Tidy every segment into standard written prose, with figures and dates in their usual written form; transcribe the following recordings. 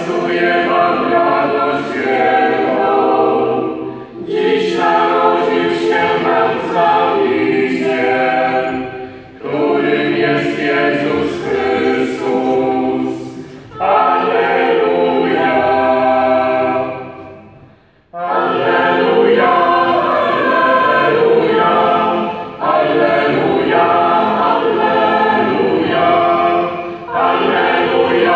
zwiastuję wam radość wielką. Dziś narodził się nam Zbawiciel, którym jest Jezus Chrystus. Alleluja! Alleluja! Alleluja! Alleluja! Alleluja! Alleluja!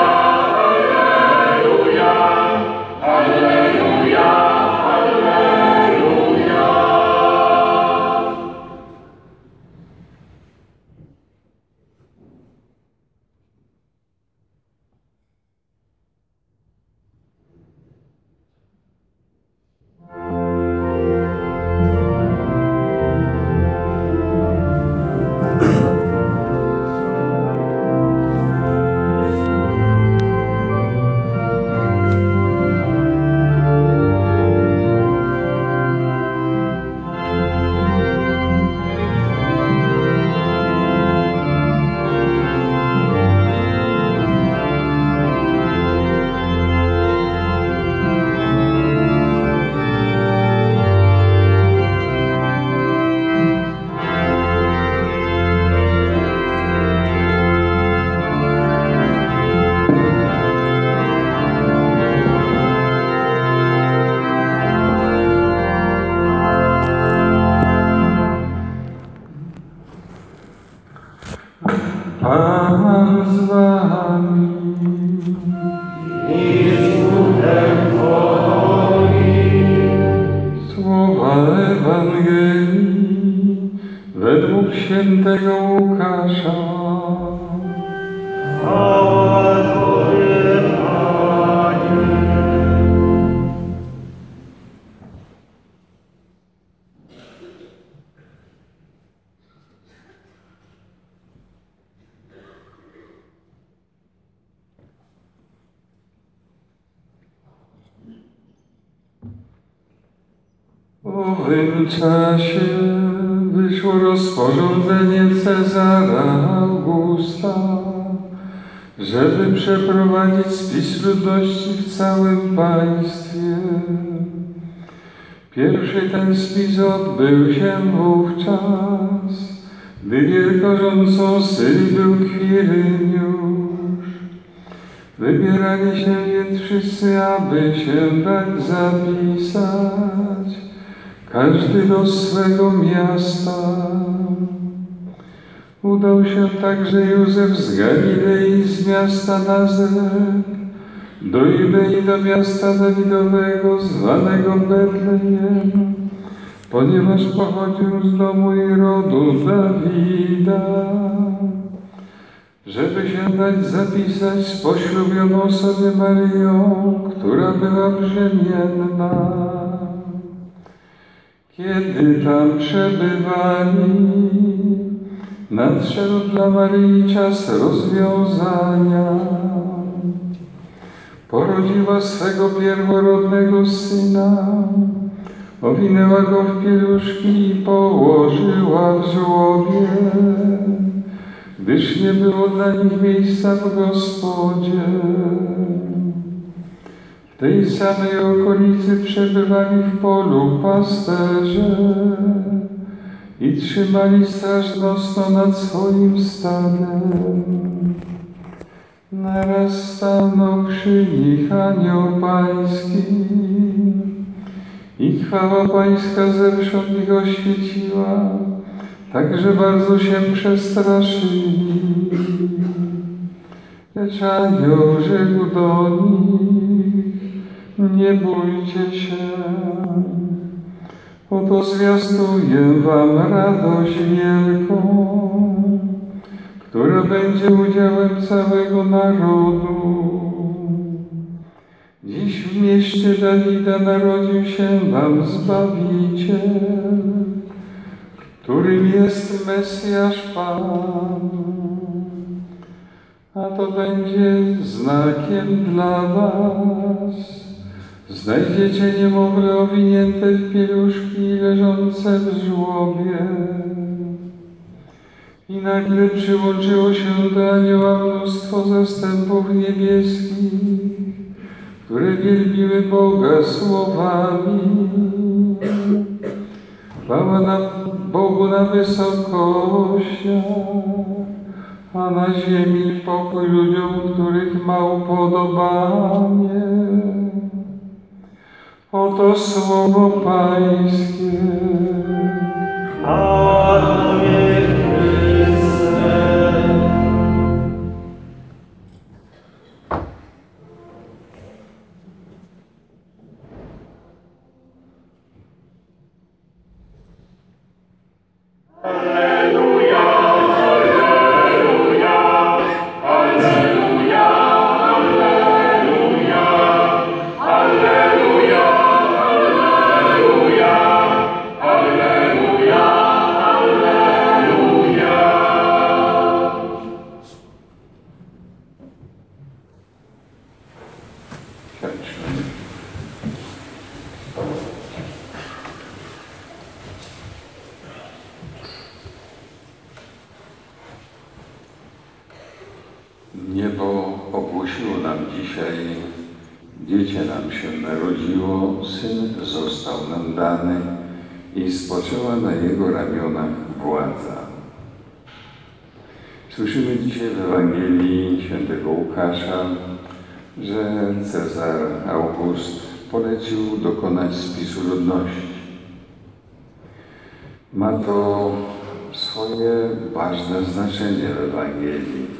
Alleluja! Alleluja! Alleluja! Pan z wami. I z duchem Twoim. Słowa Ewangelii według świętego Łukasza. Chwała Tobie, Panie. W owym czasie wyszło rozporządzenie Cezara Augusta, żeby przeprowadzić spis ludności w całym państwie. Pierwszy ten spis odbył się wówczas, gdy wielkorządcą Syrii był Kwiryniusz. Wybierali się więc wszyscy, aby się tak zapisać, każdy do swego miasta. Udał się także Józef z Galilei, z miasta Nazaret, do Judei, do miasta Dawidowego, zwanego Betlejem, ponieważ pochodził z domu i rodu Dawida, żeby się dać zapisać z poślubioną sobie Maryją, która była brzemienna. Kiedy tam przebywali, nadszedł dla Maryi czas rozwiązania. Porodziła swego pierworodnego syna, owinęła go w pieluszki i położyła w żłobie, gdyż nie było dla nich miejsca w gospodzie. W tej samej okolicy przebywali w polu pasterze i trzymali straż nocną nad swoim stadem. Naraz stanął przy nich anioł pański i chwała pańska zewsząd ich oświeciła, tak że bardzo się przestraszyli. Lecz anioł rzekł do nich: nie bójcie się, oto zwiastuję wam radość wielką, która będzie udziałem całego narodu. Dziś w mieście Dawida narodził się wam Zbawiciel, którym jest Mesjasz Pan. A to będzie znakiem dla was. Znajdziecie niemowlę owinięte w pieluszki i leżące w żłobie. I nagle przyłączyło się do anioła mnóstwo zastępów niebieskich które wielbiły Boga słowami. Chwała Bogu na wysokościach, a na ziemi pokój ludziom, których ma upodobanie. Oto słowo Pańskie. Panie Chryste. Alleluja, alleluja, alleluja, alleluja, alleluja, alleluja, alleluja, alleluja. Siądźmy. Niebo ogłosiło nam dzisiaj, dziecię nam się narodziło, Syn został nam dany i spoczęła na Jego ramionach władza. Słyszymy dzisiaj w Ewangelii świętego Łukasza, że Cezar August polecił dokonać spisu ludności. Ma to swoje ważne znaczenie w Ewangelii.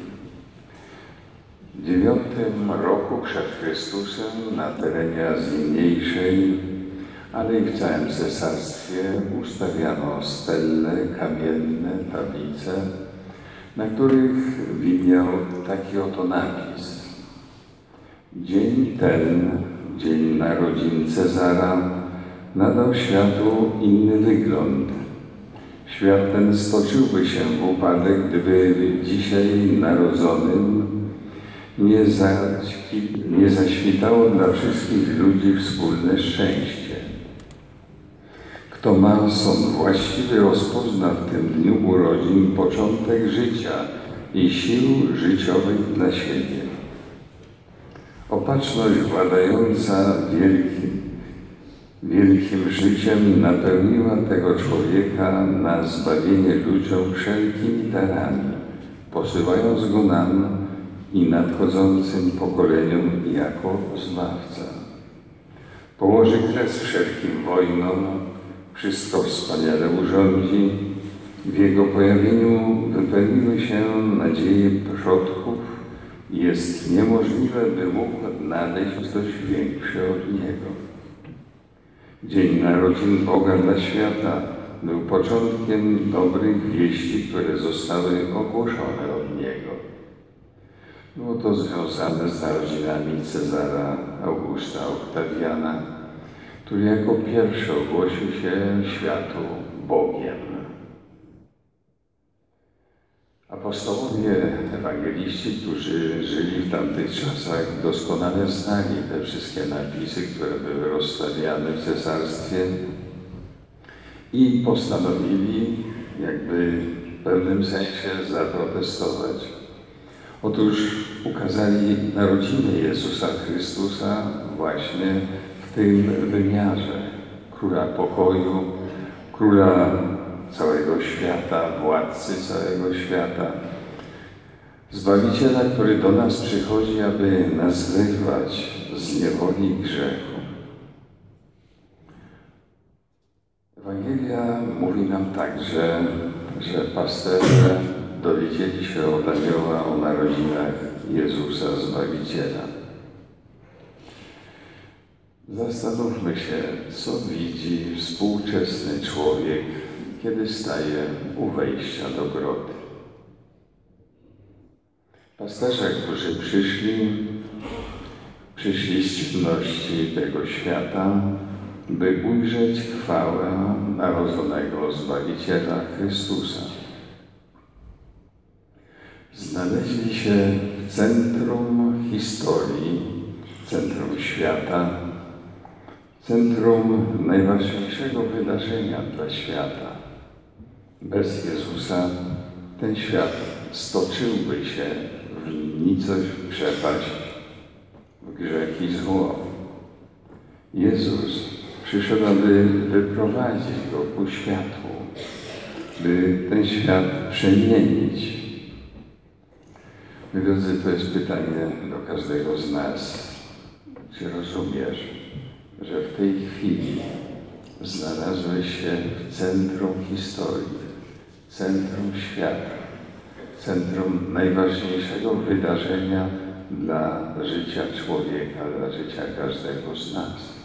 W 9 roku przed Chrystusem na terenie Azji Mniejszej, ale i w całym cesarstwie ustawiano stelle, kamienne tablice, na których widniał taki oto napis. Dzień ten, dzień narodzin Cezara, nadał światu inny wygląd. Świat ten stoczyłby się w upadek, gdyby dzisiaj narodzonym nie zaświtało dla wszystkich ludzi wspólne szczęście. Kto ma sąd właściwy, rozpozna w tym dniu urodzin początek życia i sił życiowych dla siebie. Opatrzność władająca wielkim życiem napełniła tego człowieka na zbawienie ludziom wszelkimi darami, posyłając go nam i nadchodzącym pokoleniom jako Zbawca. Położy kres wszelkim wojnom, wszystko wspaniale urządzi. W Jego pojawieniu wypełniły się nadzieje przodków i jest niemożliwe, by mógł nadejść ktoś większy od Niego. Dzień narodzin Boga dla świata był początkiem dobrych wieści, które zostały ogłoszone od Niego. Było to związane z narodzinami Cezara Augusta Oktawiana, który jako pierwszy ogłosił się światu Bogiem. Apostołowie, ewangeliści, którzy żyli w tamtych czasach, doskonale znali te wszystkie napisy, które były rozstawiane w cesarstwie i postanowili jakby w pewnym sensie zaprotestować. Otóż ukazali narodziny Jezusa Chrystusa właśnie w tym wymiarze Króla pokoju, Króla całego świata, Władcy całego świata, Zbawiciela, który do nas przychodzi, aby nas wyrwać z niewoli grzechu. Ewangelia mówi nam także, że pasterze dowiedzieli się od anioła o narodzinach Jezusa Zbawiciela. Zastanówmy się, co widzi współczesny człowiek, kiedy staje u wejścia do groty. Pasterze, którzy przyszli z ciemności tego świata, by ujrzeć chwałę narodzonego Zbawiciela Chrystusa. Znaleźli się w centrum historii, centrum świata, centrum najważniejszego wydarzenia dla świata. Bez Jezusa ten świat stoczyłby się w nicość, w przepaść, w grzech i zło. Jezus przyszedł, aby wyprowadzić go ku światłu, by ten świat przemienić. Drodzy, to jest pytanie do każdego z nas. Czy rozumiesz, że w tej chwili znalazłeś się w centrum historii, centrum świata, centrum najważniejszego wydarzenia dla życia człowieka, dla życia każdego z nas?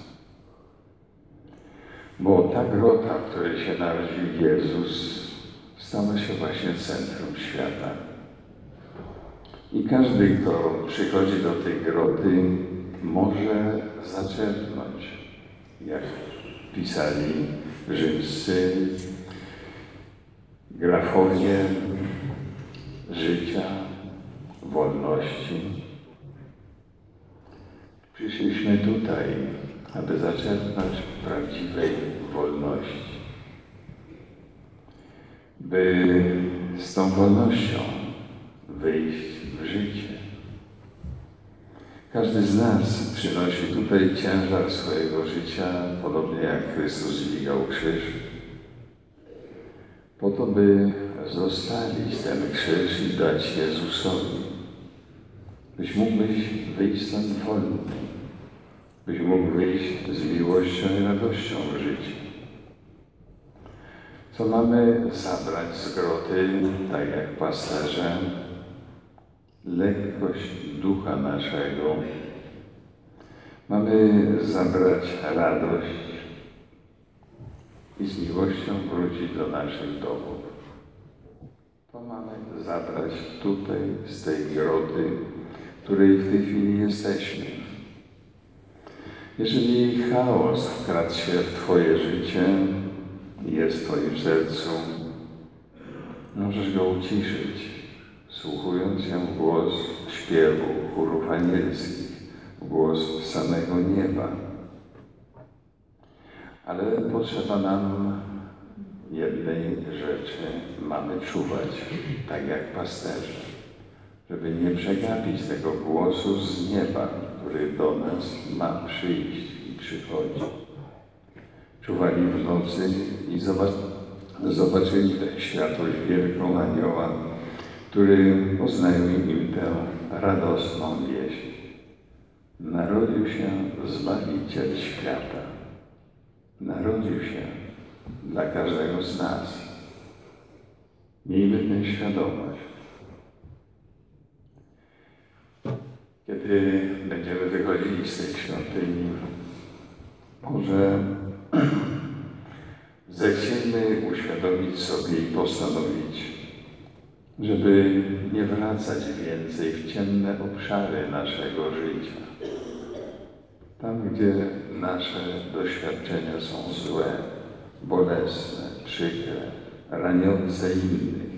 Bo ta grota, w której się narodził Jezus, stała się właśnie centrum świata. I każdy, kto przychodzi do tej groty, może zaczerpnąć, jak pisali rzymscy grafowie, życia, wolności. Przyszliśmy tutaj, aby zaczerpnąć prawdziwej wolności, by z tą wolnością wyjść w życie. Każdy z nas przynosi tutaj ciężar swojego życia, podobnie jak Chrystus dźwigał krzyż, po to, by zostawić ten krzyż i dać Jezusowi. Byś mógł wyjść stąd wolny, byś mógł wyjść z miłością i radością w życiu. Co mamy zabrać z groty, tak jak pasterze? Lekkość ducha naszego. Mamy zabrać radość i z miłością wrócić do naszych domów. To mamy zabrać tutaj, z tej groty, w której w tej chwili jesteśmy. Jeżeli chaos wkradł się w Twoje życie, jest w Twoim sercu, możesz go uciszyć, wsłuchując się w głos śpiewu, chórów anielskich, w głos samego nieba. Ale potrzeba nam jednej rzeczy. Mamy czuwać, tak jak pasterze, żeby nie przegapić tego głosu z nieba, który do nas ma przyjść i przychodzi. Czuwali w nocy i zobaczyli tę światłość wielką anioła, który oznajmił im tę radosną wieść. Narodził się Zbawiciel świata. Narodził się dla każdego z nas. Miejmy tę świadomość. Kiedy będziemy wychodzili z tej świątyni, może zechciejmy uświadomić sobie i postanowić, żeby nie wracać więcej w ciemne obszary naszego życia. Tam, gdzie nasze doświadczenia są złe, bolesne, przykre, raniące innych.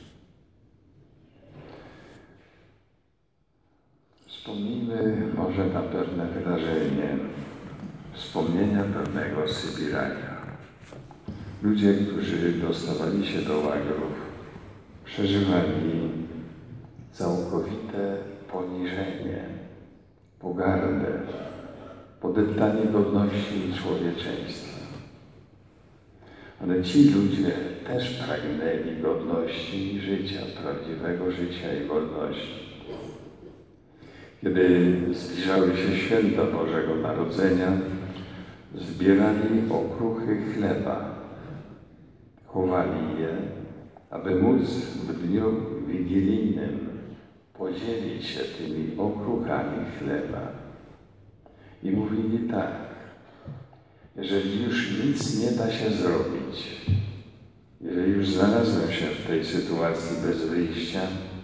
Wspomnijmy może na pewne wydarzenie, wspomnienia pewnego Sybiraka. Ludzie, którzy dostawali się do łagrów, przeżywali całkowite poniżenie, pogardę, podeptanie godności i człowieczeństwa. Ale ci ludzie też pragnęli godności i życia, prawdziwego życia i wolności. Kiedy zbliżały się święta Bożego Narodzenia, zbierali okruchy chleba, chowali je, aby móc w dniu wigilijnym podzielić się tymi okruchami chleba. I mówili tak: jeżeli już nic nie da się zrobić, jeżeli już znalazłem się w tej sytuacji bez wyjścia,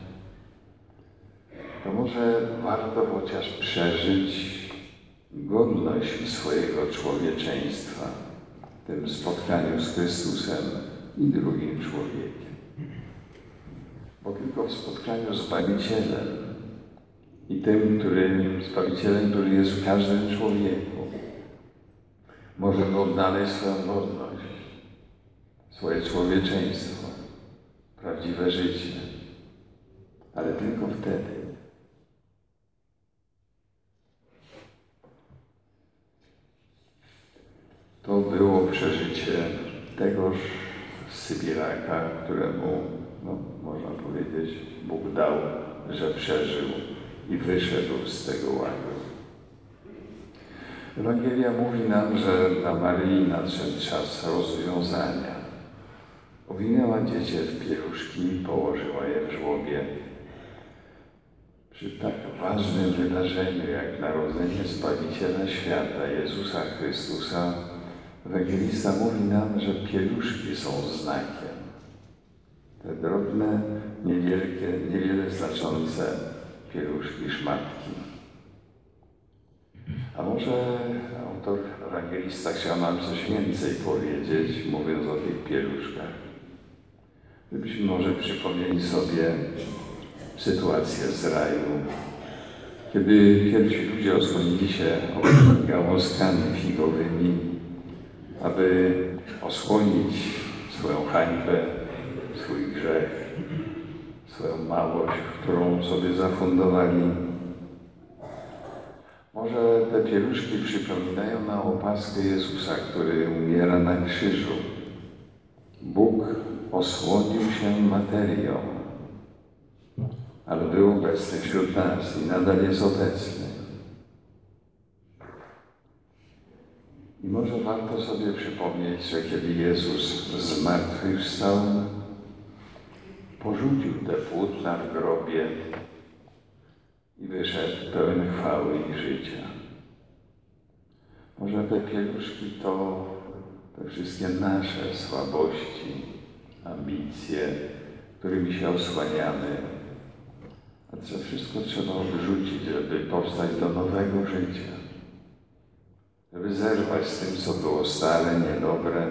to może warto chociaż przeżyć godność swojego człowieczeństwa w tym spotkaniu z Chrystusem i drugim człowiekiem. Bo tylko w spotkaniu z Zbawicielem i tym, Zbawicielem, który jest w każdym człowieku, możemy odnaleźć swoją godność, swoje człowieczeństwo, prawdziwe życie. Ale tylko wtedy. To było przeżycie tegoż Sybiraka, któremu, można powiedzieć, Bóg dał, że przeżył i wyszedł z tego ładu. Ewangelia mówi nam, że dla Maryi nadszedł czas rozwiązania. Owinęła dziecię w pieluszki i położyła je w żłobie. Przy tak ważnym wydarzeniu jak narodzenie Zbawiciela świata, Jezusa Chrystusa, ewangelista mówi nam, że pieluszki są znakiem. Te drobne, niewiele znaczące pieluszki, szmatki. A może autor, ewangelista chciał nam coś więcej powiedzieć, mówiąc o tych pieluszkach. Gdybyśmy może przypomnieli sobie sytuację z raju, kiedy pierwsi ludzie osłonili się gałązkami figowymi, aby osłonić swoją hańbę, swój grzech, swoją małość, którą sobie zafundowali. Może te pieluszki przypominają nam opaskę Jezusa, który umiera na krzyżu. Bóg osłonił się materią, ale był obecny wśród nas i nadal jest obecny. I może warto sobie przypomnieć, że kiedy Jezus zmartwychwstał, porzucił te płótna w grobie i wyszedł pełen chwały i życia. Może te pieluszki to te wszystkie nasze słabości, ambicje, którymi się osłaniamy. A to wszystko trzeba odrzucić, żeby powstać do nowego życia. Żeby zerwać z tym, co było stare, niedobre.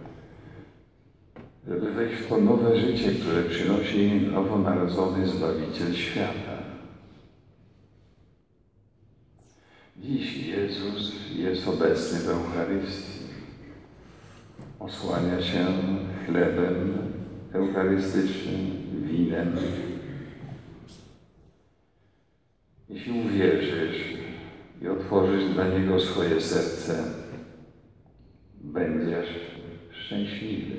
Żeby wejść w to nowe życie, które przynosi nowonarodzony Zbawiciel świata. Dziś Jezus jest obecny w Eucharystii. Osłania się chlebem eucharystycznym, winem. Jeśli uwierzysz i otworzysz dla Niego swoje serce, będziesz szczęśliwy.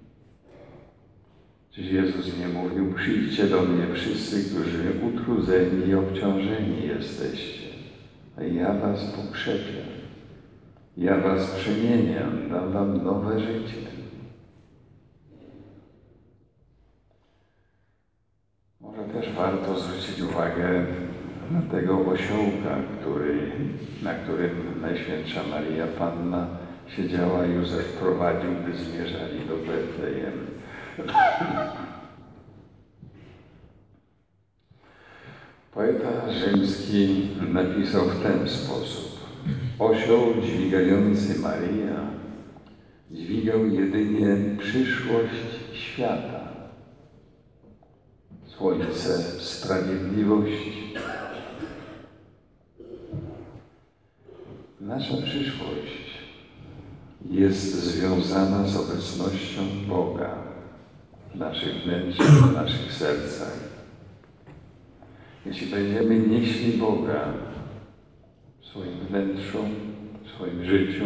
Czyż Jezus nie mówił: przyjdźcie do mnie wszyscy, którzy utrudzeni i obciążeni jesteście, a ja was pokrzepię, ja was przemienię, dam wam nowe życie. Może też warto zwrócić uwagę na tego osiołka, na którym Najświętsza Maria Panna siedziała. Józef prowadził, gdy zmierzali do Betlejem. Poeta rzymski napisał w ten sposób: osioł dźwigający Maryja dźwigał jedynie przyszłość świata, słońce sprawiedliwości. Nasza przyszłość jest związana z obecnością Boga w naszych wnętrzach, w naszych sercach. Jeśli będziemy nieśli Boga w swoim wnętrzu, w swoim życiu,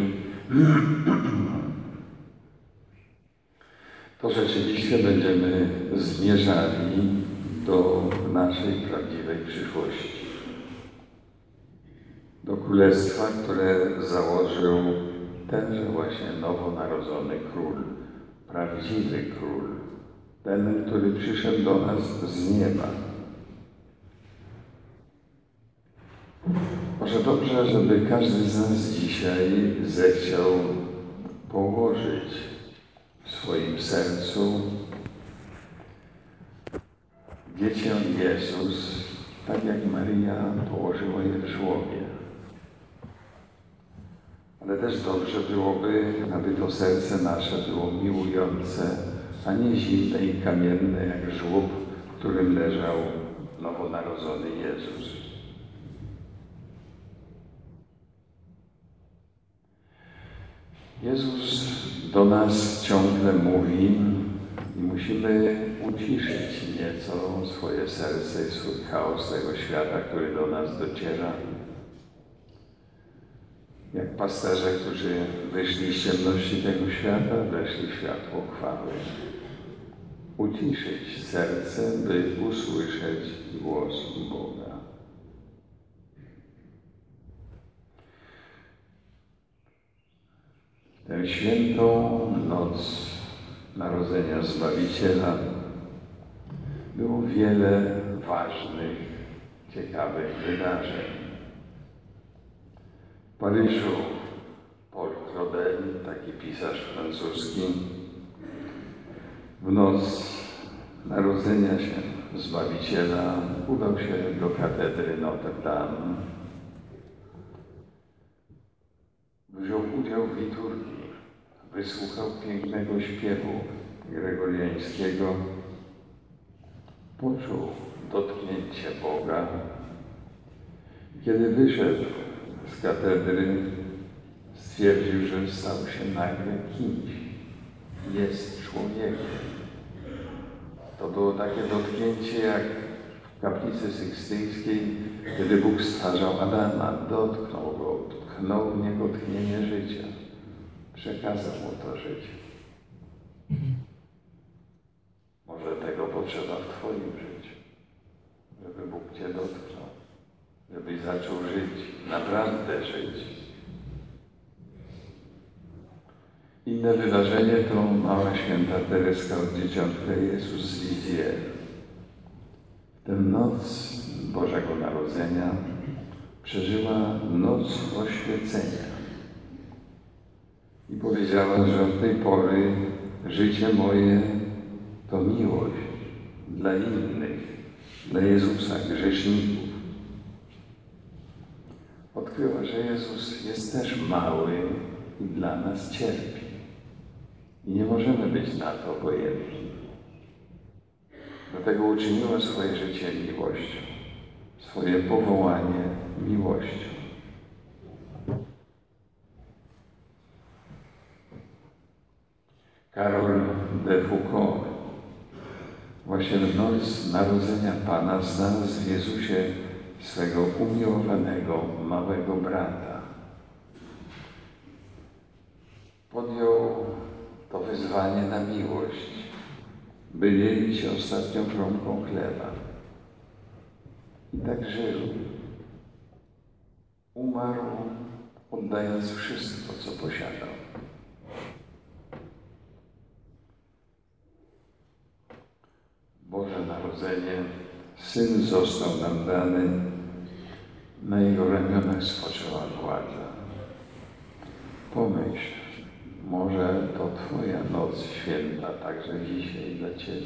to rzeczywiście będziemy zmierzali do naszej prawdziwej przyszłości. Do królestwa, które założył tenże właśnie nowonarodzony król, prawdziwy król, ten, który przyszedł do nas z nieba. Może dobrze, żeby każdy z nas dzisiaj zechciał położyć w swoim sercu dziecię Jezus, tak jak Maryja położyła je w żłobie. Ale też dobrze byłoby, aby to serce nasze było miłujące, a nie zimne i kamienne jak żłób, w którym leżał nowonarodzony Jezus. Jezus do nas ciągle mówi i musimy uciszyć nieco swoje serce i swój chaos tego świata, który do nas dociera. Jak pasterze, którzy wyszli z ciemności tego świata, weszli w światło chwały. Uciszyć serce, by usłyszeć głos Boga. Tę świętą noc Narodzenia Zbawiciela było wiele ważnych, ciekawych wydarzeń. W Paryżu Paul Claudel, taki pisarz francuski, w noc Narodzenia się Zbawiciela udał się do katedry Notre Dame. Wziął udział w liturgii, wysłuchał pięknego śpiewu gregoriańskiego, poczuł dotknięcie Boga. Kiedy wyszedł z katedry, stwierdził, że stał się nagle kimś. Jest człowiekiem. To było takie dotknięcie jak w kaplicy sykstyjskiej, kiedy Bóg stwarzał Adama, dotknął go, tknął w niego tchnienie życia. Przekazał mu to życie. Może tego potrzeba w Twoim życiu, żeby Bóg Cię dotknął, żebyś zaczął żyć, naprawdę żyć. Inne wydarzenie to mała święta Tereska od Dzieciątka Jezus z Lizję. W tę noc Bożego Narodzenia przeżyła noc oświecenia. I powiedziała, że od tej pory życie moje to miłość dla innych, dla Jezusa, grzeszników. Odkryła, że Jezus jest też mały i dla nas cierpi. I nie możemy być na to obojętni. Dlatego uczyniła swoje życie miłością, swoje powołanie miłością. Karol de Foucault właśnie w noc Narodzenia Pana znalazł w Jezusie swego umiłowanego małego brata. Podjął to wyzwanie na miłość, by dzielić się ostatnią kromką chleba. I tak żył. Umarł, oddając wszystko, co posiadał. Boże Narodzenie, Syn został nam dany, na Jego ramionach spoczęła władza. Pomyśl, może to Twoja noc święta, także dzisiaj dla Ciebie,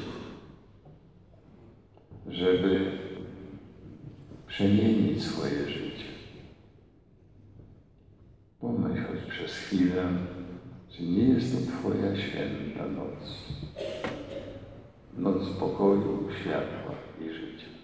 żeby przemienić swoje życie. Pomyśl choć przez chwilę, czy nie jest to Twoja święta noc. Noc pokoju, światła i życia.